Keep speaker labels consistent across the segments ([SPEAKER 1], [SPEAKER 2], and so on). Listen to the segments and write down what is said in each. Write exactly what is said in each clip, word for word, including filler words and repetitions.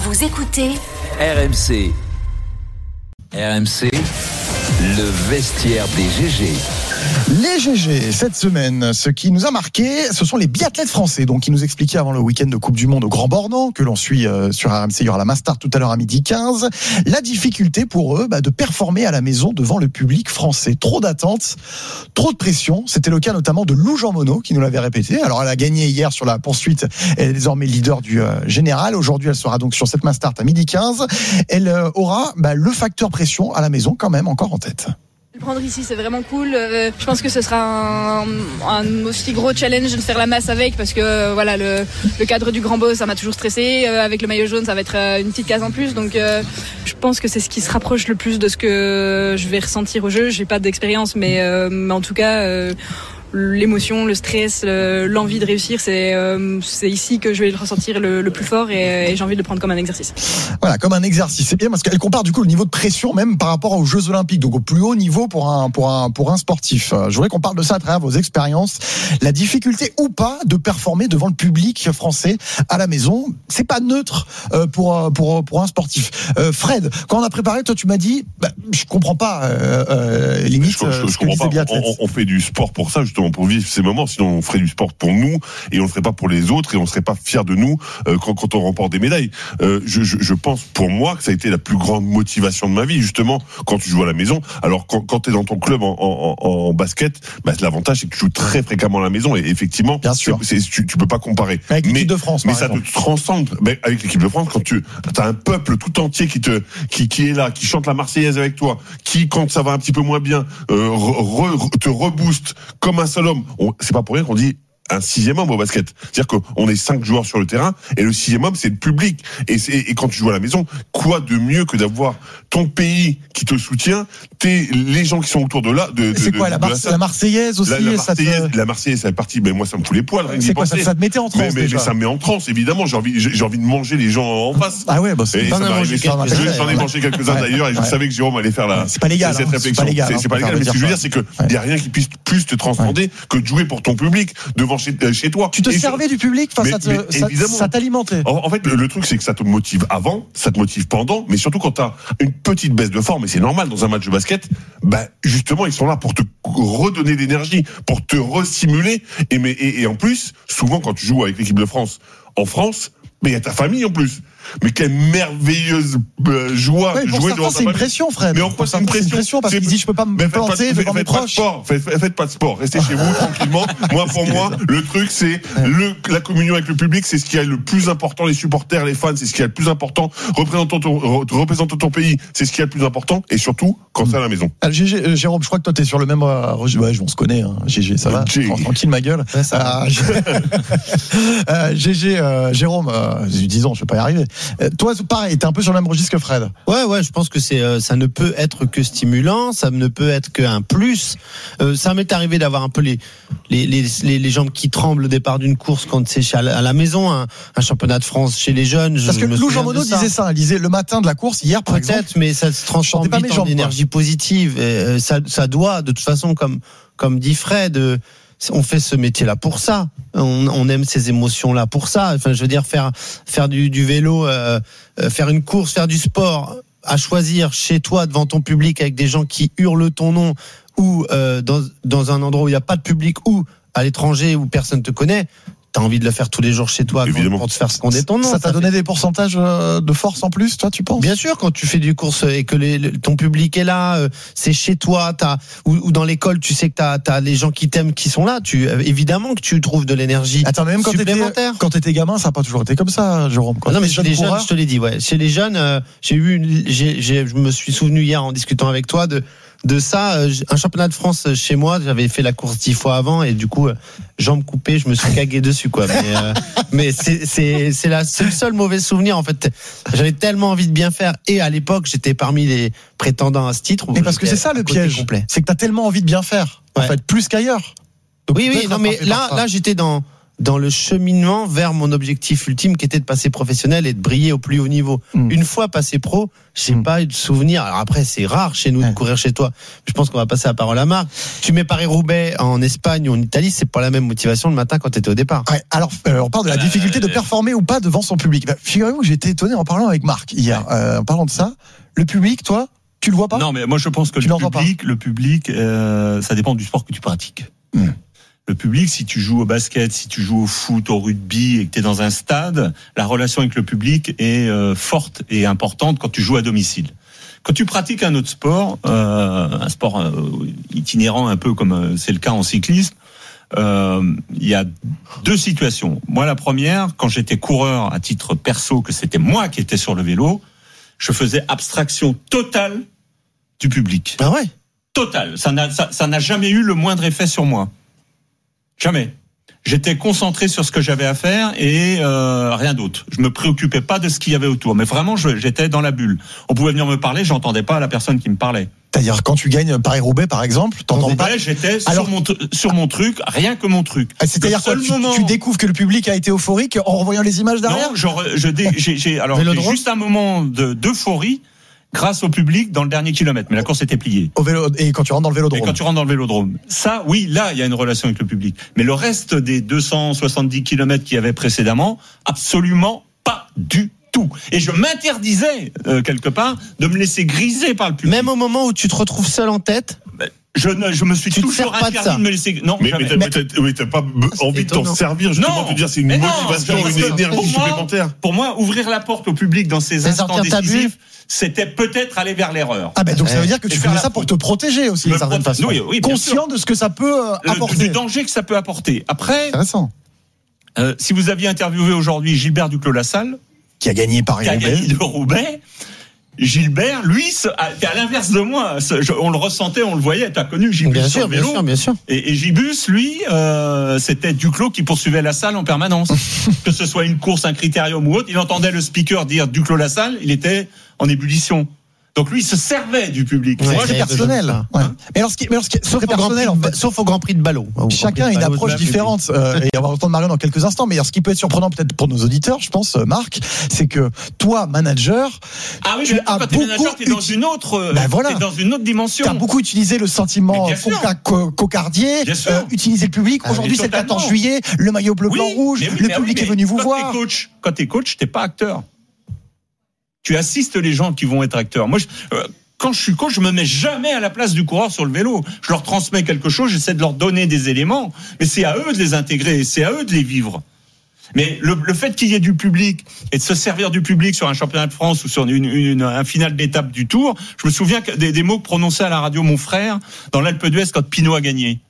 [SPEAKER 1] Vous écoutez
[SPEAKER 2] R M C. R M C, le vestiaire des G G.
[SPEAKER 3] Les G G, cette semaine, ce qui nous a marqué, ce sont les biathlètes français, donc qui nous expliquaient avant le week-end de Coupe du Monde au Grand Bornand, que l'on suit euh, sur R M C, il y aura la Mastart tout à l'heure à midi quinze, la difficulté pour eux bah, de performer à la maison devant le public français. Trop d'attentes, trop de pression, c'était le cas notamment de Lou Jean Monod, qui nous l'avait répété. Alors elle a gagné hier sur la poursuite, elle est désormais leader du euh, général, aujourd'hui elle sera donc sur cette Mastart à midi quinze, elle euh, aura bah, le facteur pression à la maison quand même encore en tête.
[SPEAKER 4] Le prendre ici, c'est vraiment cool. Euh, je pense que ce sera un, un aussi gros challenge de faire la masse avec, parce que euh, voilà, le, le cadre du grand boss, ça m'a toujours stressé. Euh, avec le maillot jaune, ça va être euh, une petite case en plus. Donc, euh, je pense que c'est ce qui se rapproche le plus de ce que je vais ressentir au jeu. J'ai pas d'expérience, mais, euh, mais en tout cas. Euh, l'émotion, le stress, le, l'envie de réussir, c'est, euh, c'est ici que je vais le ressentir le, le plus fort et, et j'ai envie de le prendre comme un exercice.
[SPEAKER 3] Voilà, comme un exercice. C'est bien parce qu'elle compare du coup le niveau de pression même par rapport aux Jeux Olympiques, donc au plus haut niveau pour un, pour un, pour un sportif. Je voudrais qu'on parle de ça à travers vos expériences. La difficulté ou pas de performer devant le public français à la maison, c'est pas neutre pour, pour, pour un sportif. Euh, Fred, quand on a préparé, toi tu m'as dit, bah, je comprends pas, euh, euh, limite,
[SPEAKER 5] je, je, je,
[SPEAKER 3] ce que disent les biathlètes.
[SPEAKER 5] On, on fait du sport pour ça, justement. Pour vivre ces moments, sinon on ferait du sport pour nous et on le ferait pas pour les autres et on serait pas fiers de nous euh, quand, quand on remporte des médailles. Euh, je, je, je pense pour moi que ça a été la plus grande motivation de ma vie, justement quand tu joues à la maison. Alors quand, quand tu es dans ton club en, en, en basket, bah, l'avantage c'est que tu joues très fréquemment à la maison et effectivement, bien sûr, c'est, c'est, tu, tu peux pas comparer.
[SPEAKER 3] Avec
[SPEAKER 5] mais,
[SPEAKER 3] l'équipe de France,
[SPEAKER 5] mais ça
[SPEAKER 3] exemple.
[SPEAKER 5] te transcende. Mais avec l'équipe de France, quand tu as un peuple tout entier qui te qui, qui est là, qui chante la Marseillaise avec toi, qui quand ça va un petit peu moins bien euh, re, re, te rebooste comme un seul homme. On, c'est pas pour rien qu'on dit un sixième homme au basket. C'est-à-dire qu'on est cinq joueurs sur le terrain et le sixième homme, c'est le public. Et, c'est, et quand tu joues à la maison, quoi de mieux que d'avoir ton pays qui te soutient, t'es, les gens qui sont autour de là. De, de,
[SPEAKER 3] c'est quoi,
[SPEAKER 5] de,
[SPEAKER 3] la,
[SPEAKER 5] de
[SPEAKER 3] Mar-
[SPEAKER 5] la,
[SPEAKER 3] la Marseillaise aussi?
[SPEAKER 5] La, la Marseillaise,
[SPEAKER 3] ça te...
[SPEAKER 5] la Marseillaise, c'est partie, ben moi, ça me fout les poils.
[SPEAKER 3] C'est quoi, ça, ça te mettait en transe,
[SPEAKER 5] mais, mais,
[SPEAKER 3] déjà.
[SPEAKER 5] mais ça me met en transe, évidemment. J'ai envie, j'ai, j'ai envie de manger les gens en face.
[SPEAKER 3] Ah ouais, bah, c'est
[SPEAKER 5] et
[SPEAKER 3] pas
[SPEAKER 5] ça
[SPEAKER 3] mal.
[SPEAKER 5] J'en ai mangé quelques-uns
[SPEAKER 3] ouais,
[SPEAKER 5] d'ailleurs et je
[SPEAKER 3] ouais.
[SPEAKER 5] savais que Jérôme allait faire la,
[SPEAKER 3] c'est pas légal,
[SPEAKER 5] cette
[SPEAKER 3] hein,
[SPEAKER 5] réflexion.
[SPEAKER 3] C'est pas légal,
[SPEAKER 5] c'est,
[SPEAKER 3] hein,
[SPEAKER 5] c'est pas légal, mais ce que je veux dire, c'est que il y a rien qui puisse plus te transcender ouais. que de jouer pour ton public devant chez, chez toi.
[SPEAKER 3] Tu te
[SPEAKER 5] et
[SPEAKER 3] servais
[SPEAKER 5] je...
[SPEAKER 3] du public, enfin,
[SPEAKER 5] mais,
[SPEAKER 3] ça, te, ça, ça t'alimentait.
[SPEAKER 5] En, en fait, le, le truc, c'est que ça te motive avant, ça te motive pendant, mais surtout quand t'as une petite baisse de forme, et c'est normal dans un match de basket, bah, justement, ils sont là pour te redonner d'énergie, pour te restimuler, et, mais, et, et en plus, souvent, quand tu joues avec l'équipe de France, en France, mais il y a ta famille en plus. Mais quelle merveilleuse euh, joie
[SPEAKER 3] ouais,
[SPEAKER 5] de
[SPEAKER 3] jouer
[SPEAKER 5] devant ta famille.
[SPEAKER 3] C'est une pression, Fred.
[SPEAKER 5] Mais en quoi c'est une pression,
[SPEAKER 3] c'est une pression parce qu'il dit je peux pas me
[SPEAKER 5] mais
[SPEAKER 3] planter devant mes proches.
[SPEAKER 5] Faites, faites, faites pas de sport. Restez chez vous tranquillement. Moi, pour moi, le truc c'est le la communion avec le public, c'est ce qui est le plus important. Les supporters, les fans, c'est ce qui est le plus important. Représentant ton, représentant ton pays, c'est ce qui est le plus important. Et surtout quand c'est à la maison.
[SPEAKER 3] Alors, G G, euh, Jérôme, je crois que toi t'es sur le même. Euh, ouais, on se connaît. Hein. G G, ça va. G... Tranquille, ma gueule. Ouais, ça euh, euh, G G, euh, Jérôme, euh, disons, je vais pas y arriver. Euh, toi, pareil, t'es un peu sur le même registre que Fred.
[SPEAKER 6] Ouais, ouais, je pense que c'est, euh, ça ne peut être que stimulant, ça ne peut être qu'un plus. Euh, ça m'est arrivé d'avoir un peu les, les, les, les, les jambes qui tremblent au départ d'une course quand c'est à la, à la maison, un, un championnat de France chez les jeunes.
[SPEAKER 3] Parce
[SPEAKER 6] je
[SPEAKER 3] que
[SPEAKER 6] me
[SPEAKER 3] Lou Jean Monod disait ça, il disait le matin de la course, hier par
[SPEAKER 6] Peut-être,
[SPEAKER 3] exemple.
[SPEAKER 6] mais ça se transforme vite en énergie positive. Et, euh, ça, ça doit, de toute façon, comme, comme dit Fred, euh, on fait ce métier-là pour ça. On, on aime ces émotions-là pour ça. Enfin, je veux dire, faire faire du, du vélo, euh, faire une course, faire du sport, à choisir chez toi devant ton public avec des gens qui hurlent ton nom ou euh, dans dans un endroit où il n'y a pas de public ou à l'étranger où personne te connaît. T'as envie de le faire tous les jours chez toi pour te faire sconder ton nom.
[SPEAKER 3] Ça t'a
[SPEAKER 6] ça
[SPEAKER 3] donné
[SPEAKER 6] fait...
[SPEAKER 3] des pourcentages de force en plus, toi, tu penses?
[SPEAKER 6] Bien sûr, quand tu fais du course et que les, le, ton public est là, euh, c'est chez toi, t'as, ou, ou dans l'école, tu sais que t'as, t'as les gens qui t'aiment qui sont là. Tu, euh, évidemment que tu trouves de l'énergie.
[SPEAKER 3] Attends, mais même quand
[SPEAKER 6] supplémentaire.
[SPEAKER 3] T'étais, quand t'étais gamin, ça n'a pas toujours été comme ça, Jérôme. Quand
[SPEAKER 6] non, mais chez les
[SPEAKER 3] coureurs...
[SPEAKER 6] jeunes, je te l'ai dit, ouais. Chez les jeunes, euh, j'ai eu, une, j'ai, j'ai, je me suis souvenu hier en discutant avec toi de. De ça, un championnat de France chez moi, j'avais fait la course dix fois avant et du coup, jambes coupées, je me suis cagué dessus, quoi. Mais, euh, mais c'est, c'est, c'est, la, c'est le seul mauvais souvenir, en fait. J'avais tellement envie de bien faire et à l'époque, j'étais parmi les prétendants à ce titre.
[SPEAKER 3] Mais parce que c'est ça le piège, complet. C'est que t'as tellement envie de bien faire, ouais. En fait, plus qu'ailleurs.
[SPEAKER 6] Donc, oui, oui, non, mais là, là, j'étais dans, dans le cheminement vers mon objectif ultime qui était de passer professionnel et de briller au plus haut niveau. Mmh. Une fois passé pro, j'ai mmh. pas eu de souvenir. Alors après, c'est rare chez nous de courir chez toi. Je pense qu'on va passer la parole à Marc. Tu mets Paris-Roubaix en Espagne ou en Italie, c'est pas la même motivation le matin quand tu étais au départ.
[SPEAKER 3] Ouais, alors, euh, on parle de la difficulté de performer ou pas devant son public. Bah, figurez-vous que j'ai été étonné en parlant avec Marc hier. Ouais. Euh, en parlant de ça, le public, toi, tu le vois pas ?
[SPEAKER 1] Non, mais moi je pense que
[SPEAKER 3] tu
[SPEAKER 1] le public, le public, euh, ça dépend du sport que tu pratiques. Mmh. Le public, si tu joues au basket, si tu joues au foot, au rugby et que tu es dans un stade, la relation avec le public est euh, forte et importante quand tu joues à domicile. Quand tu pratiques un autre sport, euh, un sport euh, itinérant un peu comme euh, c'est le cas en cyclisme, euh, il y a deux situations. Moi, la première, quand j'étais coureur à titre perso, que c'était moi qui étais sur le vélo, je faisais abstraction totale du public.
[SPEAKER 6] Ah ouais ?
[SPEAKER 1] Totale. Ça n'a, ça, ça n'a jamais eu le moindre effet sur moi. Jamais. J'étais concentré sur ce que j'avais à faire et euh, rien d'autre. Je me préoccupais pas de ce qu'il y avait autour. Mais vraiment, je, j'étais dans la bulle. On pouvait venir me parler, j'entendais pas la personne qui me parlait.
[SPEAKER 3] C'est-à-dire quand tu gagnes Paris-Roubaix, par exemple, t'entends pas.
[SPEAKER 1] J'étais Alors, sur mon sur mon truc, rien que mon truc.
[SPEAKER 3] C'est-à-dire que tu, moment... tu découvres que le public a été euphorique en revoyant les images derrière.
[SPEAKER 1] Non, genre, je dé, j'ai, j'ai alors j'ai juste un moment de d'euphorie. Grâce au public dans le dernier kilomètre, mais la course était pliée.
[SPEAKER 3] Au vélo, et quand tu rentres dans le vélodrome.
[SPEAKER 1] Et quand tu rentres dans le vélodrome. Ça, oui, là, il y a une relation avec le public. Mais le reste des deux cent soixante-dix kilomètres qu'il y avait précédemment, absolument pas du tout. Et je m'interdisais, euh, quelque part, de me laisser griser par le public.
[SPEAKER 6] Même au moment où tu te retrouves seul en tête?
[SPEAKER 1] Je, ne, je me suis
[SPEAKER 6] tu
[SPEAKER 1] toujours interdit de, de me laisser. Non,
[SPEAKER 5] mais, mais, t'as, mais, t'as, mais t'as pas ah, envie étonnant. de t'en servir, justement, de dire c'est une motivation, non, une énergie
[SPEAKER 1] pour
[SPEAKER 5] supplémentaire.
[SPEAKER 1] Moi, pour moi, ouvrir la porte au public dans ces c'est instants décisifs, c'était peut-être aller vers l'erreur.
[SPEAKER 3] Ah ben donc ça veut dire que tu fais ça pour te protéger aussi, d'une certaine façon. Oui, oui, conscient de ce que ça peut euh, apporter.
[SPEAKER 1] Du danger que ça peut apporter. Après, euh, si vous aviez interviewé aujourd'hui Gilbert Duclos-Lassalle,
[SPEAKER 3] qui a gagné Paris-Roubaix,
[SPEAKER 1] qui a gagné de Roubaix. Gilbert, lui, t'es à l'inverse de moi. On le ressentait, on le voyait. T'as connu Gibus
[SPEAKER 6] bien
[SPEAKER 1] sur
[SPEAKER 6] sûr,
[SPEAKER 1] le vélo.
[SPEAKER 6] Bien sûr, bien sûr.
[SPEAKER 1] Et, et Gibus, lui, euh, c'était Duclos qui poursuivait Lassalle en permanence. Que ce soit une course, un critérium ou autre, il entendait le speaker dire Duclos-Lassalle, il était en ébullition. Donc lui, il se servait du public.
[SPEAKER 3] Ouais, c'est personnel. Ouais. Mais alors, ce qui, mais alors, ce qui, sauf, au personnel, en fait,
[SPEAKER 6] sauf au Grand Prix de Ballot.
[SPEAKER 3] Chacun a une approche différente. Euh, et on va entendre Marion dans quelques instants. Mais alors, ce qui peut être surprenant peut-être pour nos auditeurs, je pense, Marc, c'est que toi, manager,
[SPEAKER 1] ah oui, tu mais as quand beaucoup. T'es manager, t'es dans une autre.
[SPEAKER 3] Ben voilà.
[SPEAKER 1] T'es dans une autre dimension.
[SPEAKER 3] T'as beaucoup utilisé le sentiment cocardier, euh, utiliser le public. Ah, aujourd'hui, c'est le quatorze juillet, le maillot bleu, blanc, rouge. Le public est venu vous voir.
[SPEAKER 1] Quand t'es coach, t'es pas acteur. Tu assistes les gens qui vont être acteurs. Moi, je, euh, quand je suis coach, je me mets jamais à la place du coureur sur le vélo. Je leur transmets quelque chose, j'essaie de leur donner des éléments, mais c'est à eux de les intégrer, c'est à eux de les vivre. Mais le, le fait qu'il y ait du public et de se servir du public sur un championnat de France ou sur une, une, un final d'étape du Tour, je me souviens des, des mots prononcés à la radio mon frère dans l'Alpe d'Huez quand Pinot a gagné.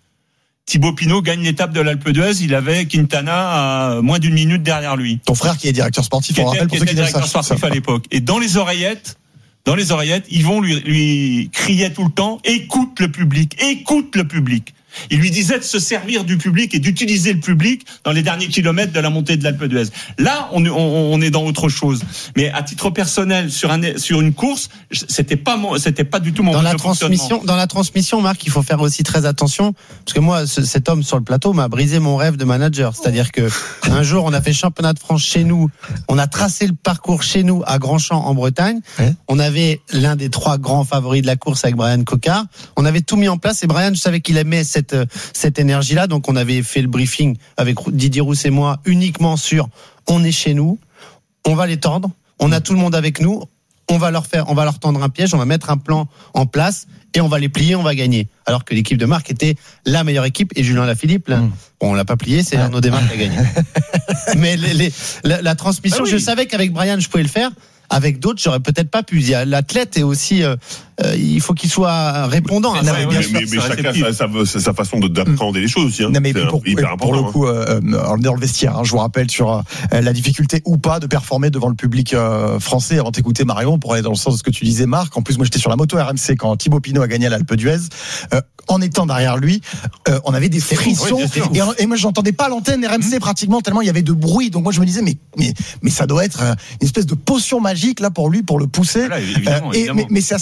[SPEAKER 1] Thibaut Pinot gagne l'étape de l'Alpe d'Huez, il avait Quintana à moins d'une minute derrière lui.
[SPEAKER 3] Ton frère qui est directeur sportif,
[SPEAKER 1] qui
[SPEAKER 3] on rappelle
[SPEAKER 1] pour
[SPEAKER 3] ceux
[SPEAKER 1] qui était directeur sportif à l'époque. Et dans les oreillettes, dans les oreillettes, ils vont lui, lui crier tout le temps, écoute le public, écoute le public. Il lui disait de se servir du public et d'utiliser le public dans les derniers kilomètres de la montée de l'Alpe d'Huez. Là, on, on, on est dans autre chose. Mais à titre personnel, sur un, sur une course, c'était pas mon, c'était pas du tout mon
[SPEAKER 6] dans
[SPEAKER 1] mode
[SPEAKER 6] la
[SPEAKER 1] de
[SPEAKER 6] transmission. Dans la transmission, Marc, il faut faire aussi très attention parce que moi, ce, cet homme sur le plateau m'a brisé mon rêve de manager. C'est-à-dire que un jour, on a fait championnat de France chez nous, on a tracé le parcours chez nous à Grandchamp en Bretagne. Ouais. On avait l'un des trois grands favoris de la course avec Brian Cocard. On avait tout mis en place et Brian, je savais qu'il aimait cette cette énergie-là. Donc, on avait fait le briefing avec Didier Rousse et moi uniquement sur on est chez nous, on va les tendre, on a tout le monde avec nous, on va leur faire, on va leur tendre un piège, on va mettre un plan en place et on va les plier, on va gagner. Alors que l'équipe de Marc était la meilleure équipe et Julien Lafilippe, là, mmh. bon, on l'a pas plié, c'est Arnaud Desmarques qui a gagné. Mais les, les, la, la transmission, ah oui. Je savais qu'avec Brian, je pouvais le faire. Avec d'autres, j'aurais peut-être pas pu. L'athlète est aussi, euh, euh, il faut qu'il soit répondant.
[SPEAKER 5] Mais, hein, mais, mais, mais chacun a sa, sa, sa façon d'appréhender les choses aussi. Hein.
[SPEAKER 3] Non, mais pour, pour, pour le coup, euh, dans le vestiaire, hein, je vous rappelle sur euh, la difficulté ou pas de performer devant le public euh, français. Avant d'écouter Marion, pour aller dans le sens de ce que tu disais, Marc. En plus, moi, j'étais sur la moto R M C quand Thibaut Pinot a gagné à l'Alpe d'Huez. Euh, en étant derrière lui, euh, on avait des frissons. Oui, et, et moi, j'entendais pas l'antenne R M C mmh. pratiquement tellement il y avait de bruit. Donc moi, je me disais, mais mais mais ça doit être une espèce de potion magique là pour lui, pour le pousser.
[SPEAKER 1] Voilà, évidemment,
[SPEAKER 3] euh, et,
[SPEAKER 1] évidemment.
[SPEAKER 3] mais, mais c'est assez fou de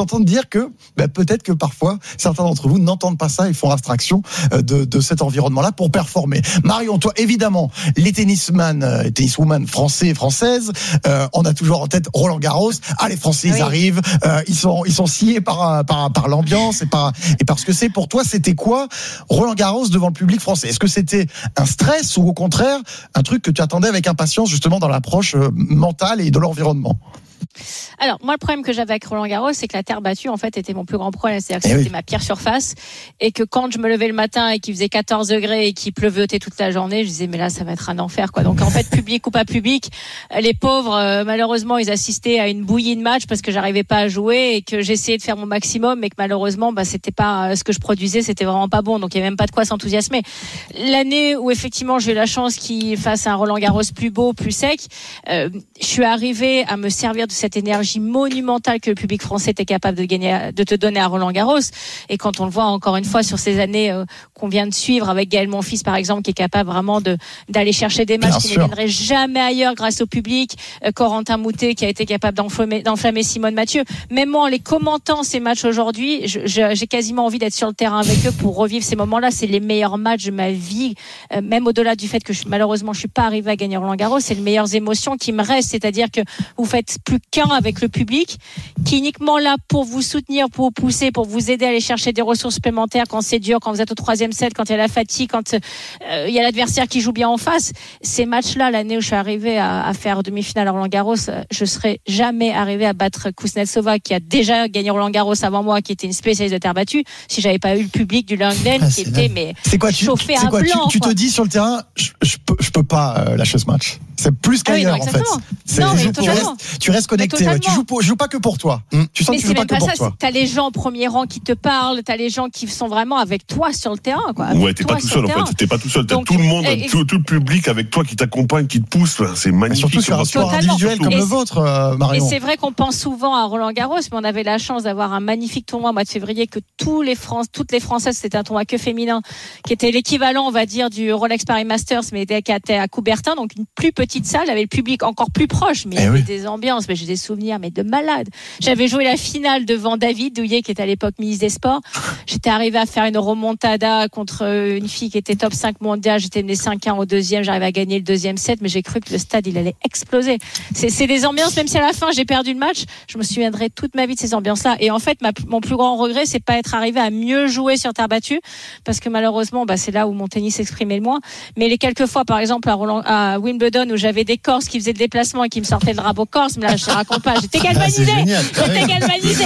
[SPEAKER 3] t'entendre dire que bah, peut-être que parfois certains d'entre vous n'entendent pas ça et font abstraction de, de cet environnement-là pour performer. Marion, toi évidemment, les tennisman, euh, tenniswoman français et françaises, euh, on a toujours en tête Roland Garros. Ah, les Français, oui. Ils arrivent, euh, ils sont ils sont sciés par par par l'ambiance et par et par ce que c'est. Pour toi, c'était quoi Roland Garros devant le public français? Est-ce que c'était un stress ou au contraire un truc que tu attendais avec impatience justement dans l'approche mentale et de l'environnement?
[SPEAKER 7] Alors, moi, le problème que j'avais avec Roland Garros, c'est que la terre battue, en fait, était mon plus grand problème. C'est-à-dire que eh c'était oui. ma pire surface. Et que quand je me levais le matin et qu'il faisait quatorze degrés et qu'il pleuveutait toute la journée, je disais, mais là, ça va être un enfer, quoi. Donc, en fait, public ou pas public, les pauvres, euh, malheureusement, ils assistaient à une bouillie de match parce que j'arrivais pas à jouer et que j'essayais de faire mon maximum, mais que malheureusement, bah, c'était pas, ce que je produisais, c'était vraiment pas bon. Donc, il y avait même pas de quoi s'enthousiasmer. L'année où, effectivement, j'ai eu la chance qu'il fasse un Roland Garros plus beau, plus sec, euh, je suis arrivée à me servir de cette énergie monumentale que le public français était capable de gagner, de te donner à Roland Garros. Et quand on le voit encore une fois sur ces années euh, qu'on vient de suivre avec Gaël Monfils par exemple, qui est capable vraiment de d'aller chercher des matchs qui ne gagneraient jamais ailleurs grâce au public, euh, Corentin Moutet qui a été capable d'enflammer, d'enflammer Simone Mathieu. Même moi en les commentant ces matchs aujourd'hui, je, je, j'ai quasiment envie d'être sur le terrain avec eux pour revivre ces moments-là. C'est les meilleurs matchs de ma vie, euh, même au-delà du fait que je, malheureusement je suis pas arrivée à gagner Roland Garros. C'est les meilleures émotions qui me restent, c'est-à-dire que vous faites plus qu'un avec le public, qui est uniquement là pour vous soutenir, pour vous pousser, pour vous aider à aller chercher des ressources supplémentaires quand c'est dur, quand vous êtes au troisième set, quand il y a la fatigue, quand euh, il y a l'adversaire qui joue bien en face. Ces matchs-là, l'année où je suis arrivée à, à faire demi-finale à Roland Garros, je serais jamais arrivée à battre Kuznetsova, qui a déjà gagné Roland Garros avant moi, qui était une spécialiste de terre battue, si j'avais pas eu le public du Lenglen ah, qui était mais
[SPEAKER 3] c'est quoi, tu, chauffé c'est à quoi, blanc. Tu, tu te dis sur le terrain, je, je peux, je peux pas euh, lâcher ce match. C'est plus qu'ailleurs ah oui, non, en fait. C'est, non, mais tu, restes, tu restes connecté. Ouais, tu joues, pour, je joue pas que pour toi. Mmh. Tu sens
[SPEAKER 7] mais
[SPEAKER 3] que tu joues pas que
[SPEAKER 7] pas
[SPEAKER 3] pour
[SPEAKER 7] ça,
[SPEAKER 3] toi.
[SPEAKER 7] T'as les gens au premier rang qui te parlent, t'as les gens qui sont vraiment avec toi sur le terrain, quoi.
[SPEAKER 5] Ouais, t'es pas tout seul en fait. T'es pas tout seul. T'as Donc, tout le monde, et, tout, tout le public avec toi qui t'accompagne, qui te pousse. C'est magnifique.
[SPEAKER 3] Surtout sur un sport individuel comme le vôtre, Marion.
[SPEAKER 7] Et c'est vrai qu'on pense souvent à Roland Garros, mais on avait la chance d'avoir un magnifique tournoi au mois de février que tous les France, toutes les Françaises, c'était un tournoi que féminin, qui était l'équivalent, on va dire, du Rolex Paris Masters, mais qui était à Coubertin, donc une plus petite salle, avec le public encore plus proche, mais il y avait des ambiances, mais j'ai des souvenirs, mais de malade. J'avais joué la finale devant David Douillet, qui était à l'époque ministre des Sports. J'étais arrivée à faire une remontada contre une fille qui était top cinq mondiale. J'étais menée cinq un au deuxième. J'arrivais à gagner le deuxième set, mais j'ai cru que le stade, il allait exploser. C'est, c'est des ambiances, même si à la fin, j'ai perdu le match, je me souviendrai toute ma vie de ces ambiances-là. Et en fait, ma, mon plus grand regret, c'est pas être arrivé à mieux jouer sur terre battue, parce que malheureusement, bah, c'est là où mon tennis s'exprimait le moins. Mais les quelques fois, par exemple, à, Roland, à Wimbledon, où j'avais des Corses qui faisaient le déplacement et qui me sortaient le drapeau corse, mais là, je te raconte pas, j'étais galvanisée. J'étais galvanisée.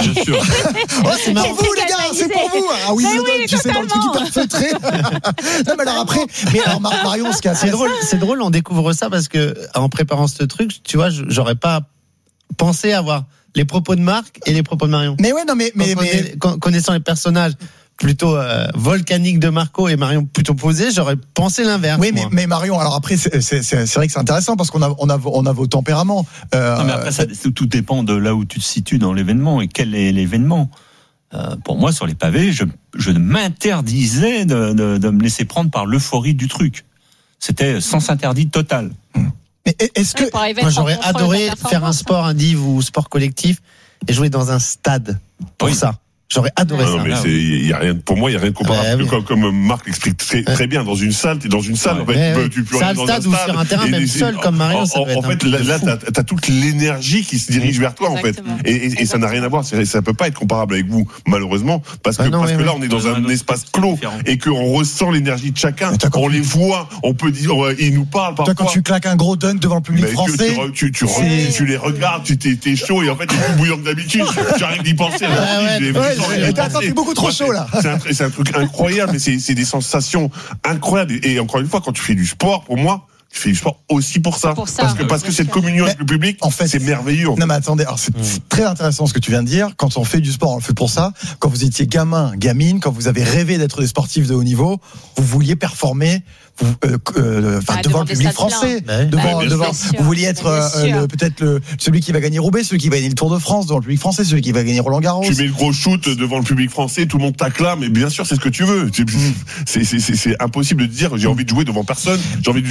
[SPEAKER 3] Oh, c'est pour vous, les gars, c'est pour vous. Ah oui, oui, tu sais, dans le truc hyper feutré. Non, mais alors après, mais alors Marion, ce qui est
[SPEAKER 6] c'est drôle, c'est drôle, on découvre ça parce que en préparant ce truc, tu vois, j'aurais pas pensé avoir les propos de Marc et les propos de Marion.
[SPEAKER 3] Mais ouais, non, mais, mais, mais...
[SPEAKER 6] connaissant les personnages plutôt euh, volcanique de Marco et Marion plutôt posé, j'aurais pensé l'inverse.
[SPEAKER 3] Oui, mais, mais Marion, alors après, c'est, c'est, c'est, c'est vrai que c'est intéressant parce qu'on a, on a, on a vos tempéraments.
[SPEAKER 1] Euh, non, mais après, ça, tout dépend de là où tu te situes dans l'événement et quel est l'événement. Euh, pour moi, sur les pavés, je, je m'interdisais de, de, de me laisser prendre par l'euphorie du truc. C'était sens interdit total.
[SPEAKER 3] Mais est-ce que
[SPEAKER 6] oui, moi, j'aurais adoré faire un sport indiv ou sport collectif et jouer dans un stade pour oui. ça. J'aurais adoré
[SPEAKER 5] ah
[SPEAKER 6] ça.
[SPEAKER 5] Non, mais c'est, y a rien, pour moi, il n'y a rien de comparable. Bah, oui. comme, comme Marc l'explique très, très bien, dans une salle, tu es dans une salle, ouais. en fait, tu peux, tu peux
[SPEAKER 6] aller dans un stade. Ou sur un terrain, même seul, comme Marion, ça
[SPEAKER 5] en,
[SPEAKER 6] peut être
[SPEAKER 5] en fait, là, là t'as, t'as toute l'énergie qui se dirige vers toi, Exactement. en fait. Et, et, et ça n'a rien à voir. C'est, ça peut pas être comparable avec vous, malheureusement, parce que, bah non, parce oui, que oui. là, on est dans un espace clos et qu'on ressent l'énergie de chacun. On les voit, on peut dire, ils nous parlent parfois.
[SPEAKER 3] Quand tu claques un gros dunk devant le public français.
[SPEAKER 5] Tu les regardes, tu t'es chaud et en fait, t'es plus bouillant que d'habitude. J'arrive d'y penser.
[SPEAKER 3] Beaucoup trop chaud là.
[SPEAKER 5] C'est un, c'est un truc incroyable, mais c'est, c'est des sensations incroyables. Et encore une fois, quand tu fais du sport, pour moi, tu fais du sport aussi pour ça. Pour ça parce que, parce que cette communion avec le public, en fait, c'est merveilleux.
[SPEAKER 3] Non, mais attendez, alors c'est, c'est très intéressant ce que tu viens de dire. Quand on fait du sport, on le fait pour ça. Quand vous étiez gamin, gamine, quand vous avez rêvé d'être des sportifs de haut niveau, vous vouliez performer. Vous, euh, euh, enfin, ah, devant, devant le public français, bah, devant, bah, devant, vous vouliez être euh, le, peut-être le, celui qui va gagner Roubaix, celui qui va gagner le Tour de France devant le public français, celui qui va gagner Roland Garros.
[SPEAKER 5] Tu mets le gros shoot devant le public français, tout le monde t'acclame, mais bien sûr, c'est ce que tu veux. C'est, c'est, c'est, c'est, c'est impossible de dire j'ai envie de jouer devant personne, j'ai envie de jouer avec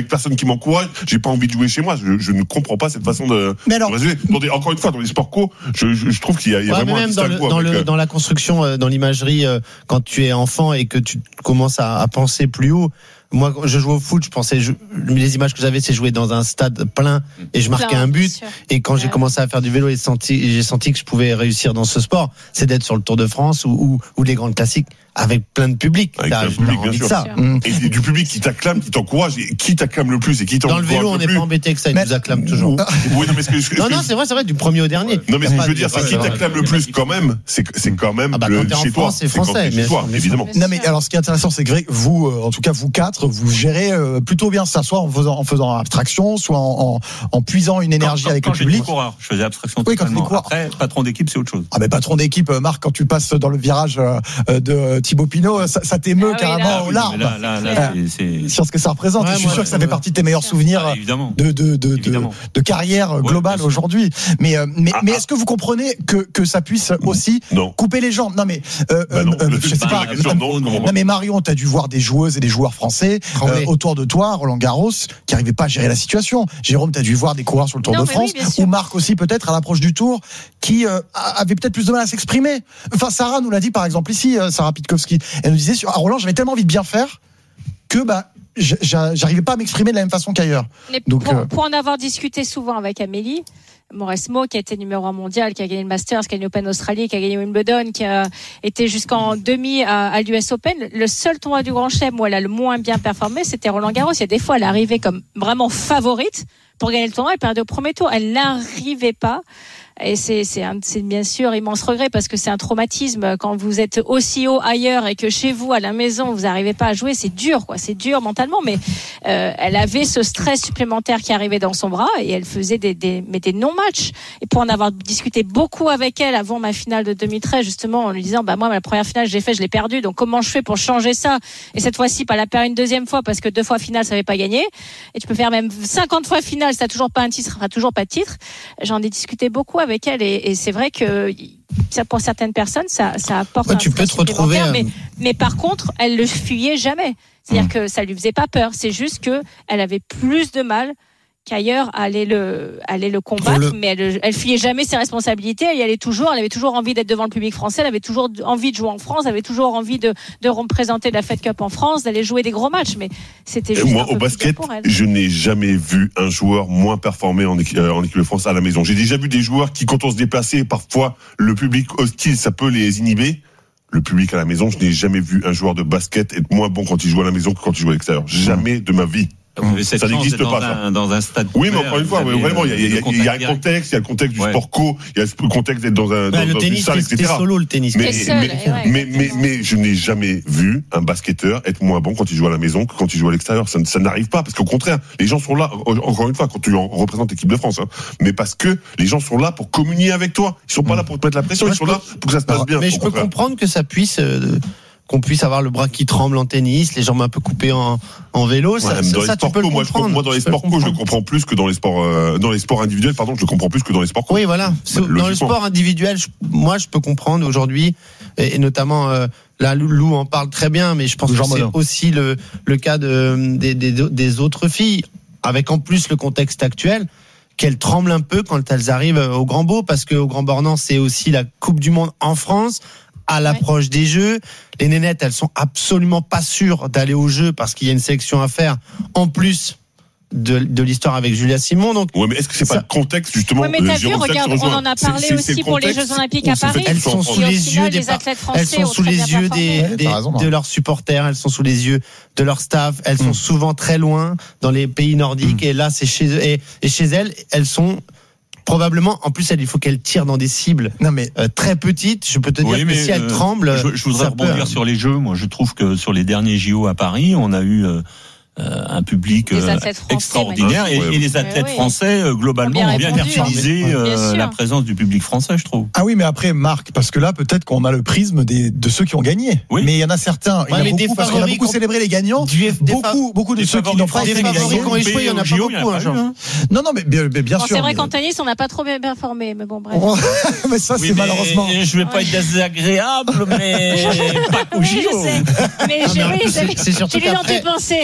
[SPEAKER 5] personne qui m'encourage, j'ai pas envie de jouer chez moi. Je, je ne comprends pas cette façon de.
[SPEAKER 3] Mais alors,
[SPEAKER 5] de résumer. Dans des, encore une fois, dans les sports co, je, je, je trouve qu'il y a, il y a
[SPEAKER 6] Ouais,
[SPEAKER 5] vraiment
[SPEAKER 6] même
[SPEAKER 5] un
[SPEAKER 6] dans, le,
[SPEAKER 5] distinguo
[SPEAKER 6] dans,
[SPEAKER 5] avec,
[SPEAKER 6] le,
[SPEAKER 5] euh,
[SPEAKER 6] dans la construction, euh, dans l'imagerie, euh, quand tu es enfant et que tu commences à, à penser plus haut. Moi, quand je jouais au foot, je pensais, je, les images que j'avais, c'est jouer dans un stade plein et je marquais
[SPEAKER 7] Plein,
[SPEAKER 6] un but.
[SPEAKER 7] bien sûr.
[SPEAKER 6] Et quand j'ai
[SPEAKER 7] Ouais.
[SPEAKER 6] commencé à faire du vélo et senti, j'ai senti que je pouvais réussir dans ce sport, c'est d'être sur le Tour de France ou, ou, ou les grandes classiques avec plein de public.
[SPEAKER 5] Avec
[SPEAKER 6] T'as-
[SPEAKER 5] plein de
[SPEAKER 6] j'ai
[SPEAKER 5] public,
[SPEAKER 6] envie
[SPEAKER 5] bien
[SPEAKER 6] de
[SPEAKER 5] sûr.
[SPEAKER 6] ça.
[SPEAKER 3] Mmh.
[SPEAKER 5] et du public qui t'acclame, qui t'encourage, et qui t'acclame le plus et qui
[SPEAKER 6] Dans
[SPEAKER 5] t'encourage
[SPEAKER 6] le vélo, on
[SPEAKER 5] le
[SPEAKER 6] n'est
[SPEAKER 5] plus.
[SPEAKER 6] pas embêté que ça, ils
[SPEAKER 3] Mais-
[SPEAKER 6] nous acclament toujours.
[SPEAKER 5] Oui, non, mais ce que, ce que-
[SPEAKER 6] Non, non, c'est vrai, c'est vrai, du premier au dernier.
[SPEAKER 5] non, mais ce que je veux dire,
[SPEAKER 6] Ouais,
[SPEAKER 5] c'est qui
[SPEAKER 6] ouais,
[SPEAKER 5] t'acclame le plus quand même, c'est, c'est quand même
[SPEAKER 6] Ah bah,
[SPEAKER 5] le,
[SPEAKER 6] quand t'es en
[SPEAKER 5] chez toi.
[SPEAKER 6] France, c'est
[SPEAKER 5] quand
[SPEAKER 6] français,
[SPEAKER 5] t'es
[SPEAKER 6] bien
[SPEAKER 5] chez toi,
[SPEAKER 6] sûr, bien
[SPEAKER 5] évidemment.
[SPEAKER 7] sûr.
[SPEAKER 3] Non mais alors ce qui est intéressant c'est que vous euh, en tout cas vous quatre vous gérez euh, plutôt bien ça, soit en faisant en faisant abstraction, soit en, en, en puisant une énergie
[SPEAKER 1] quand,
[SPEAKER 3] avec
[SPEAKER 1] quand
[SPEAKER 3] le
[SPEAKER 1] j'ai
[SPEAKER 3] public.
[SPEAKER 1] dit coureur, je faisais abstraction
[SPEAKER 3] Oui, quand
[SPEAKER 1] totalement.
[SPEAKER 3] t'es coureur.
[SPEAKER 1] Après, patron d'équipe, c'est autre chose.
[SPEAKER 3] Ah mais patron d'équipe, euh, Marc, quand tu passes dans le virage euh, de Thibaut Pinot, ça, ça t'émeut
[SPEAKER 7] Ah oui,
[SPEAKER 3] carrément
[SPEAKER 7] là,
[SPEAKER 3] aux
[SPEAKER 1] oui,
[SPEAKER 3] larmes.
[SPEAKER 1] mais là, là, là,
[SPEAKER 3] Ah.
[SPEAKER 1] c'est, c'est...
[SPEAKER 3] Sur ce que ça représente.
[SPEAKER 6] Ouais,
[SPEAKER 3] Et je suis
[SPEAKER 6] moi,
[SPEAKER 3] sûr que ça
[SPEAKER 6] ouais.
[SPEAKER 3] fait partie de tes meilleurs souvenirs
[SPEAKER 1] Ah, évidemment.
[SPEAKER 3] de, de, de, de,
[SPEAKER 1] Évidemment.
[SPEAKER 3] de carrière
[SPEAKER 1] Ouais,
[SPEAKER 3] globale
[SPEAKER 1] bien sûr.
[SPEAKER 3] aujourd'hui. Mais, euh, mais,
[SPEAKER 5] Ah,
[SPEAKER 3] mais
[SPEAKER 5] ah.
[SPEAKER 3] est-ce que vous comprenez que, que ça puisse aussi
[SPEAKER 5] Non.
[SPEAKER 3] couper les jambes? Non mais, euh,
[SPEAKER 5] Bah non,
[SPEAKER 3] euh,
[SPEAKER 5] le-
[SPEAKER 3] je sais
[SPEAKER 5] bah,
[SPEAKER 3] pas.
[SPEAKER 5] la question, non,
[SPEAKER 1] non,
[SPEAKER 5] comment-
[SPEAKER 3] Non mais Marion, t'as dû voir des joueuses et des joueurs français
[SPEAKER 6] Trembler.
[SPEAKER 3] euh, autour de toi, Roland Garros, qui n'arrivaient pas à gérer la situation. Jérôme, t'as dû voir des coureurs sur le Tour
[SPEAKER 7] Non,
[SPEAKER 3] de
[SPEAKER 7] mais
[SPEAKER 3] France,
[SPEAKER 7] oui, bien sûr.
[SPEAKER 3] ou Marc aussi peut-être à l'approche du Tour, qui euh, avait peut-être plus de mal à s'exprimer. Enfin, Sarah nous l'a dit par exemple ici, euh, Sarah Pitkowski. Elle nous disait sur à Roland, j'avais tellement envie de bien faire que bah j'- j'a- j'arrivais pas à m'exprimer de la même façon qu'ailleurs.
[SPEAKER 7] Mais
[SPEAKER 3] Donc,
[SPEAKER 7] pour,
[SPEAKER 3] euh,
[SPEAKER 7] pour en avoir discuté souvent avec Amélie Mauresmo, qui a été numéro un mondial, qui a gagné le Masters, qui a gagné l'Open Australie, qui a gagné Wimbledon, qui a été jusqu'en demi à, à l'U S Open, le seul tournoi du Grand Chelem où elle a le moins bien performé, c'était Roland Garros. Il y a des fois, elle arrivait comme vraiment favorite pour gagner le tournoi, elle perdait au premier tour. Elle n'arrivait pas. Et c'est, c'est, un, c'est bien sûr immense regret parce que c'est un traumatisme quand vous êtes aussi haut ailleurs et que chez vous à la maison vous n'arrivez pas à jouer, c'est dur quoi, c'est dur mentalement. Mais euh, elle avait ce stress supplémentaire qui arrivait dans son bras et elle faisait des, des, mais des non-matchs. Et pour en avoir discuté beaucoup avec elle avant ma finale de deux mille treize justement en lui disant bah moi ma première finale je l'ai fait, je l'ai perdue, donc comment je fais pour changer ça et cette fois-ci pas la perdre une deuxième fois parce que deux fois finale ça n'avait pas gagné et tu peux faire même cinquante fois finale, ça n'a toujours pas un titre, ça fera toujours pas de titre. J'en ai discuté beaucoup avec elle et, et c'est vrai que ça, pour certaines personnes ça, ça apporte
[SPEAKER 6] Ouais,
[SPEAKER 7] un
[SPEAKER 6] tu peux
[SPEAKER 7] stress
[SPEAKER 6] te retrouver,
[SPEAKER 7] supplémentaire, mais,
[SPEAKER 6] euh,
[SPEAKER 7] mais par contre elle le fuyait jamais, c'est-à-dire que ça lui faisait pas peur, c'est juste que elle avait plus de mal qu'ailleurs à aller le, aller le combattre,
[SPEAKER 6] le-
[SPEAKER 7] mais elle, elle fuyait jamais ses responsabilités, elle y allait toujours, elle avait toujours envie d'être devant le public français, elle avait toujours envie de jouer en France, elle avait toujours envie de, de représenter la Fed Cup en France, d'aller jouer des gros matchs, mais c'était
[SPEAKER 5] Et
[SPEAKER 7] juste
[SPEAKER 5] moi,
[SPEAKER 7] un peu
[SPEAKER 5] au
[SPEAKER 7] plus
[SPEAKER 5] basket,
[SPEAKER 7] dur pour elle.
[SPEAKER 5] je n'ai jamais vu un joueur moins performé en équipe, euh, en équipe de France à la maison. J'ai déjà vu des joueurs qui, quand on se déplaçait, parfois, le public hostile, ça peut les inhiber. Le public à la maison, je n'ai jamais vu un joueur de basket être moins bon quand il joue à la maison que quand il joue à l'extérieur. Jamais de ma vie.
[SPEAKER 1] Vous avez cette
[SPEAKER 5] Ça
[SPEAKER 1] chance
[SPEAKER 5] n'existe
[SPEAKER 1] d'être
[SPEAKER 5] pas,
[SPEAKER 1] dans
[SPEAKER 5] ça.
[SPEAKER 1] un, dans un stade.
[SPEAKER 5] Oui, mais
[SPEAKER 1] couvert,
[SPEAKER 5] encore une fois,
[SPEAKER 1] vous
[SPEAKER 5] ouais,
[SPEAKER 1] avez,
[SPEAKER 5] vraiment, il y a, il y a-
[SPEAKER 1] le
[SPEAKER 5] il y a
[SPEAKER 1] contact
[SPEAKER 5] un
[SPEAKER 1] direct.
[SPEAKER 5] contexte, il y a le contexte du
[SPEAKER 1] Ouais.
[SPEAKER 5] sport co, il y a le contexte d'être dans, un,
[SPEAKER 6] bah,
[SPEAKER 5] dans,
[SPEAKER 6] le
[SPEAKER 5] dans une
[SPEAKER 6] tennis,
[SPEAKER 5] salle,
[SPEAKER 6] c'était
[SPEAKER 5] et cetera.
[SPEAKER 6] solo le tennis.
[SPEAKER 5] Mais,
[SPEAKER 7] T'es seul,
[SPEAKER 5] mais,
[SPEAKER 7] et ouais,
[SPEAKER 5] mais, mais,
[SPEAKER 7] exactement.
[SPEAKER 5] mais je n'ai jamais vu un basketteur être moins bon quand il joue à la maison que quand il joue à l'extérieur. Ça, ne- ça n'arrive pas, parce qu'au contraire, les gens sont là, encore une fois, quand tu en représentes l'équipe de France, hein, mais parce que les gens sont là pour communier avec toi. Ils sont pas là pour te mettre la pression,
[SPEAKER 6] Moi,
[SPEAKER 5] ils sont
[SPEAKER 6] je
[SPEAKER 5] là pour que ça se passe bien.
[SPEAKER 6] Mais
[SPEAKER 5] au
[SPEAKER 6] je peux
[SPEAKER 5] contraire.
[SPEAKER 6] comprendre que ça puisse, euh, qu'on puisse avoir le bras qui tremble en tennis, les jambes un peu coupées en, en vélo.
[SPEAKER 5] Ouais,
[SPEAKER 6] Ça,
[SPEAKER 5] mais
[SPEAKER 6] ça,
[SPEAKER 5] dans les
[SPEAKER 6] ça, tu
[SPEAKER 5] sports
[SPEAKER 6] peux le
[SPEAKER 5] co, moi, je,
[SPEAKER 6] comprendre.
[SPEAKER 5] moi, dans les
[SPEAKER 6] Tu peux le
[SPEAKER 5] sports co, je le
[SPEAKER 6] comprendre.
[SPEAKER 5] comprends plus que dans les sports, euh, dans les sports individuels, pardon, je le comprends plus que dans les sports co.
[SPEAKER 6] Oui, voilà. Dans le
[SPEAKER 5] logiquement.
[SPEAKER 6] sport individuel, je- moi, je peux comprendre aujourd'hui, et, et notamment, euh, là, Lou, Lou en parle très bien, mais je pense
[SPEAKER 3] Jean
[SPEAKER 6] que c'est
[SPEAKER 3] Monod.
[SPEAKER 6] aussi le, le cas de, des, des, des autres filles, avec en plus le contexte actuel, qu'elles tremblent un peu quand elles arrivent au Grand Beau, parce qu'au Grand Bornand, c'est aussi la Coupe du Monde en France, à l'approche des Jeux. Les nénettes, elles sont absolument pas sûres d'aller aux Jeux parce qu'il y a une sélection à faire, en plus de, de l'histoire avec Julia Simon. Donc,
[SPEAKER 5] Ouais, mais est-ce que c'est pas
[SPEAKER 6] Ça-
[SPEAKER 5] le contexte, justement?
[SPEAKER 7] Ouais, mais t'as
[SPEAKER 5] euh,
[SPEAKER 7] vu,
[SPEAKER 5] Jérôme, ça que
[SPEAKER 7] regarde,
[SPEAKER 5] tu
[SPEAKER 7] on
[SPEAKER 5] rejoins.
[SPEAKER 7] en a
[SPEAKER 5] C'est-
[SPEAKER 7] parlé
[SPEAKER 5] c'est-
[SPEAKER 7] aussi
[SPEAKER 5] c'est
[SPEAKER 7] pour les
[SPEAKER 5] contexte
[SPEAKER 7] Jeux Olympiques
[SPEAKER 5] où
[SPEAKER 7] à
[SPEAKER 5] c'est fait
[SPEAKER 7] Paris.
[SPEAKER 5] tout
[SPEAKER 6] elles sont
[SPEAKER 5] en
[SPEAKER 6] sous
[SPEAKER 5] France.
[SPEAKER 7] Et au
[SPEAKER 6] les
[SPEAKER 7] final,
[SPEAKER 6] yeux des
[SPEAKER 7] les
[SPEAKER 6] par-
[SPEAKER 7] athlètes
[SPEAKER 6] elles
[SPEAKER 7] français
[SPEAKER 6] sont
[SPEAKER 7] ont
[SPEAKER 6] sous
[SPEAKER 7] très
[SPEAKER 6] les
[SPEAKER 7] bien
[SPEAKER 6] yeux
[SPEAKER 7] performé.
[SPEAKER 6] des,
[SPEAKER 3] Ouais,
[SPEAKER 6] des-
[SPEAKER 3] t'as raison,
[SPEAKER 6] de
[SPEAKER 3] Marc.
[SPEAKER 6] leurs supporters, elles sont sous les yeux de leur staff, elles sont
[SPEAKER 3] Mm.
[SPEAKER 6] souvent très loin dans les pays nordiques, et là c'est chez eux, et, et chez elles, elles sont probablement, en plus elles, il faut qu'elles tirent dans des cibles
[SPEAKER 3] Non mais
[SPEAKER 6] euh, très petites. Je peux te dire
[SPEAKER 1] Oui,
[SPEAKER 6] que
[SPEAKER 1] mais,
[SPEAKER 6] si elles
[SPEAKER 1] euh,
[SPEAKER 6] tremblent,
[SPEAKER 1] Je, je voudrais
[SPEAKER 6] ça peut,
[SPEAKER 1] rebondir
[SPEAKER 6] hein.
[SPEAKER 1] sur les Jeux. Moi, je trouve que sur les derniers J O à Paris, on a eu euh, euh, un public
[SPEAKER 7] Les
[SPEAKER 1] euh,
[SPEAKER 7] athlètes français,
[SPEAKER 1] extraordinaire et,
[SPEAKER 5] magnifique.
[SPEAKER 1] et les athlètes
[SPEAKER 7] Ouais, ouais.
[SPEAKER 1] français euh, globalement
[SPEAKER 7] Ont bien
[SPEAKER 1] ont bien
[SPEAKER 7] répondu,
[SPEAKER 1] utilisé
[SPEAKER 7] hein.
[SPEAKER 1] euh,
[SPEAKER 7] Bien sûr.
[SPEAKER 1] la présence du public français, je trouve.
[SPEAKER 3] ah oui, mais après Marc, parce que là peut-être qu'on a le prisme des, de ceux qui ont gagné.
[SPEAKER 1] Oui.
[SPEAKER 3] Mais il y en a certains, il y en a
[SPEAKER 6] Ouais, mais des
[SPEAKER 3] beaucoup, parce qu'on a
[SPEAKER 6] favoris
[SPEAKER 3] beaucoup
[SPEAKER 6] qu'on-
[SPEAKER 3] célébré les gagnants.
[SPEAKER 6] Du- des fa-
[SPEAKER 3] Beaucoup, beaucoup de
[SPEAKER 1] des
[SPEAKER 3] ceux qui
[SPEAKER 1] favoris
[SPEAKER 3] n'ont pas
[SPEAKER 1] français,
[SPEAKER 3] été
[SPEAKER 6] des favoris
[SPEAKER 3] gagnés.
[SPEAKER 6] qu'on échoué, il y en a pas
[SPEAKER 1] J O, il y en a
[SPEAKER 6] beaucoup,
[SPEAKER 1] pas
[SPEAKER 6] hein,
[SPEAKER 1] eu,
[SPEAKER 6] Jean.
[SPEAKER 1] hein.
[SPEAKER 3] Non, non, mais bien, bien bien
[SPEAKER 7] Bon,
[SPEAKER 3] sûr.
[SPEAKER 7] c'est vrai
[SPEAKER 3] mais-
[SPEAKER 7] qu'en tennis, on n'a pas trop bien performé, mais bon, bref.
[SPEAKER 3] mais ça,
[SPEAKER 1] Oui,
[SPEAKER 3] c'est
[SPEAKER 1] mais
[SPEAKER 3] malheureusement.
[SPEAKER 1] Je vais pas
[SPEAKER 7] Ouais.
[SPEAKER 1] être désagréable, mais pas qu'au
[SPEAKER 7] Oui,
[SPEAKER 1] J
[SPEAKER 7] je
[SPEAKER 1] O.
[SPEAKER 7] sais. Mais
[SPEAKER 6] Non,
[SPEAKER 7] j'ai
[SPEAKER 6] mais en
[SPEAKER 7] oui,
[SPEAKER 6] plus,
[SPEAKER 7] c'est-
[SPEAKER 6] c'est- c'est surtout
[SPEAKER 7] j'ai lu dans
[SPEAKER 6] qu'après-
[SPEAKER 7] tes pensées.
[SPEAKER 6] Après,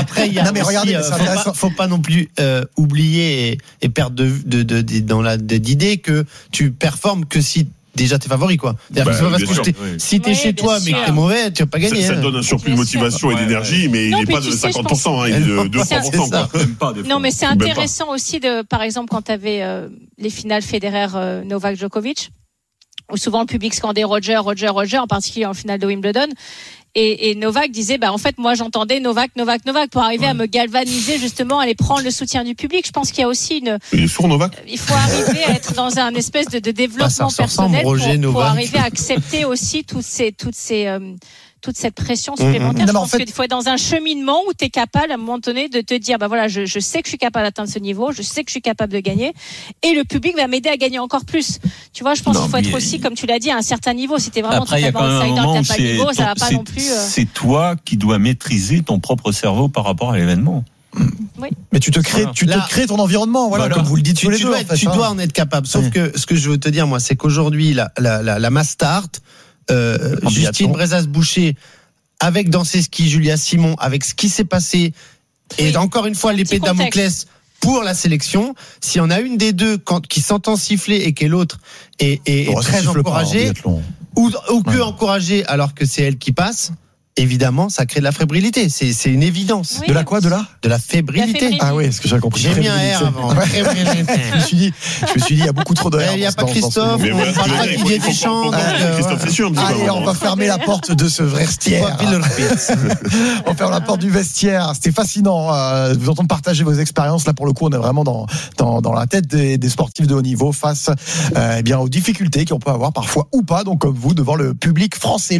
[SPEAKER 6] après, il y a
[SPEAKER 3] non, mais
[SPEAKER 6] aussi,
[SPEAKER 3] regardez,
[SPEAKER 6] euh,
[SPEAKER 3] c'est
[SPEAKER 6] faut,
[SPEAKER 3] intéressant.
[SPEAKER 6] pas, faut pas non plus euh, oublier et, et perdre de, de, de, de, dans la d'idée que tu performes que si déjà t'es favori, quoi. C'est-à-dire
[SPEAKER 5] Bah,
[SPEAKER 6] que c'est pas parce
[SPEAKER 5] bien
[SPEAKER 6] que
[SPEAKER 5] sûr,
[SPEAKER 6] t'es-
[SPEAKER 5] oui.
[SPEAKER 6] si t'es
[SPEAKER 7] Oui,
[SPEAKER 6] chez
[SPEAKER 7] bien
[SPEAKER 6] toi mais
[SPEAKER 7] sûr.
[SPEAKER 6] que t'es mauvais, tu vas pas
[SPEAKER 5] Ça,
[SPEAKER 6] gagner.
[SPEAKER 5] ça
[SPEAKER 6] hein.
[SPEAKER 5] donne un surplus de
[SPEAKER 7] Bien sûr.
[SPEAKER 5] motivation et
[SPEAKER 1] Ouais,
[SPEAKER 5] d'énergie, mais
[SPEAKER 7] Non,
[SPEAKER 5] il n'est
[SPEAKER 7] puis
[SPEAKER 5] pas
[SPEAKER 7] tu
[SPEAKER 5] de
[SPEAKER 7] sais, je
[SPEAKER 5] cinquante pour cent, hein, il est de deux
[SPEAKER 6] C'est
[SPEAKER 5] cents pour cent.
[SPEAKER 6] ça.
[SPEAKER 5] quoi.
[SPEAKER 1] Même pas des fois.
[SPEAKER 7] Non, mais c'est
[SPEAKER 5] Même pas.
[SPEAKER 7] intéressant aussi de, par exemple, quand tu avais euh, les finales Federer-Novak Djokovic, où souvent le public scandait Roger, Roger, Roger, en particulier en finale de Wimbledon. Et, et Novak disait, bah en fait, moi j'entendais Novak, Novak, Novak pour arriver ouais. à me galvaniser justement, à aller prendre le soutien du public. Je pense qu'il y a aussi une.
[SPEAKER 5] Il est sourd, Novak.
[SPEAKER 7] Il faut arriver à être dans un espèce de, de développement
[SPEAKER 6] Ah, ça ressemble,
[SPEAKER 7] personnel
[SPEAKER 6] Roger,
[SPEAKER 7] pour, pour
[SPEAKER 6] Novak.
[SPEAKER 7] arriver à accepter aussi toutes ces, toutes ces. Euh, toute cette pression supplémentaire.
[SPEAKER 3] Mmh,
[SPEAKER 7] je
[SPEAKER 3] non,
[SPEAKER 7] pense
[SPEAKER 3] en fait...
[SPEAKER 7] qu'il faut être dans un cheminement où tu es capable à un moment donné de te dire bah voilà, je, je sais que je suis capable d'atteindre ce niveau, je sais que je suis capable de gagner et le public va m'aider à gagner encore plus. Tu vois, je pense
[SPEAKER 1] non,
[SPEAKER 7] qu'il faut être
[SPEAKER 1] mais...
[SPEAKER 7] aussi, comme tu l'as dit, à un certain niveau. Si t'es vraiment
[SPEAKER 1] Après, il y a quand même un
[SPEAKER 7] outsider,
[SPEAKER 1] moment où
[SPEAKER 7] t'as pas de niveau, ça va pas
[SPEAKER 1] c'est,
[SPEAKER 7] non plus. Euh...
[SPEAKER 1] c'est toi qui dois maîtriser ton propre cerveau par rapport à l'événement.
[SPEAKER 7] Oui.
[SPEAKER 3] Mais tu te crées,
[SPEAKER 1] Voilà.
[SPEAKER 3] tu te
[SPEAKER 6] Là,
[SPEAKER 3] crées ton environnement, voilà,
[SPEAKER 1] voilà.
[SPEAKER 3] comme vous le dites
[SPEAKER 6] Tu,
[SPEAKER 3] tous les
[SPEAKER 6] tu
[SPEAKER 3] deux.
[SPEAKER 6] dois,
[SPEAKER 3] en
[SPEAKER 6] être-
[SPEAKER 3] fait,
[SPEAKER 6] tu
[SPEAKER 3] hein.
[SPEAKER 6] dois en être capable. Sauf
[SPEAKER 3] Oui.
[SPEAKER 6] que ce que je veux te dire, moi, c'est qu'aujourd'hui, la, la, la, la Mastart, euh,
[SPEAKER 3] En
[SPEAKER 6] Justine
[SPEAKER 3] biathlon.
[SPEAKER 6] Brezas-Boucher, avec dans ses skis, Julia Simon, avec ce qui s'est passé, et
[SPEAKER 7] Oui.
[SPEAKER 6] encore une fois, l'épée de
[SPEAKER 7] Petit
[SPEAKER 6] Damoclès pour la sélection, si on a une des deux quand, qui s'entend siffler et que l'autre est, est, est
[SPEAKER 3] Oh, ça
[SPEAKER 6] très
[SPEAKER 3] siffle pas, en
[SPEAKER 6] encouragée,
[SPEAKER 3] biathlon.
[SPEAKER 6] ou, ou que
[SPEAKER 3] Ouais.
[SPEAKER 6] encouragée alors que c'est elle qui passe, évidemment, ça crée de la fébrilité. C'est, c'est une évidence.
[SPEAKER 7] Oui.
[SPEAKER 3] De la quoi, de là
[SPEAKER 6] De la fébrilité.
[SPEAKER 7] fébrilité.
[SPEAKER 3] Ah oui, est-ce que j'avais compris.
[SPEAKER 6] J'ai mis un R avant.
[SPEAKER 3] Ouais. Je me suis dit, je me suis dit, il y a beaucoup trop de R.
[SPEAKER 6] Il n'y a
[SPEAKER 3] dans
[SPEAKER 6] pas
[SPEAKER 3] ce- dans ce-
[SPEAKER 6] Christophe,
[SPEAKER 5] Mais
[SPEAKER 6] on
[SPEAKER 5] voilà,
[SPEAKER 6] parle
[SPEAKER 5] tu
[SPEAKER 6] pas
[SPEAKER 5] veux
[SPEAKER 6] de
[SPEAKER 5] dire,
[SPEAKER 6] Didier
[SPEAKER 5] il faut-
[SPEAKER 6] Deschamps.
[SPEAKER 5] faut- faut-
[SPEAKER 6] donc,
[SPEAKER 5] faut-
[SPEAKER 6] euh,
[SPEAKER 5] Christophe, c'est sûr, un petit peu
[SPEAKER 3] Allez,
[SPEAKER 5] avant,
[SPEAKER 3] on va
[SPEAKER 5] hein.
[SPEAKER 3] fermer la porte de ce vestiaire. On ferme la porte du vestiaire. C'était fascinant euh, de vous entendre partager vos expériences. Là, pour le coup, on est vraiment dans dans, dans la tête des, des sportifs de haut niveau face euh, eh bien aux difficultés qu'on peut avoir parfois ou pas. Donc, comme vous, devant le public français.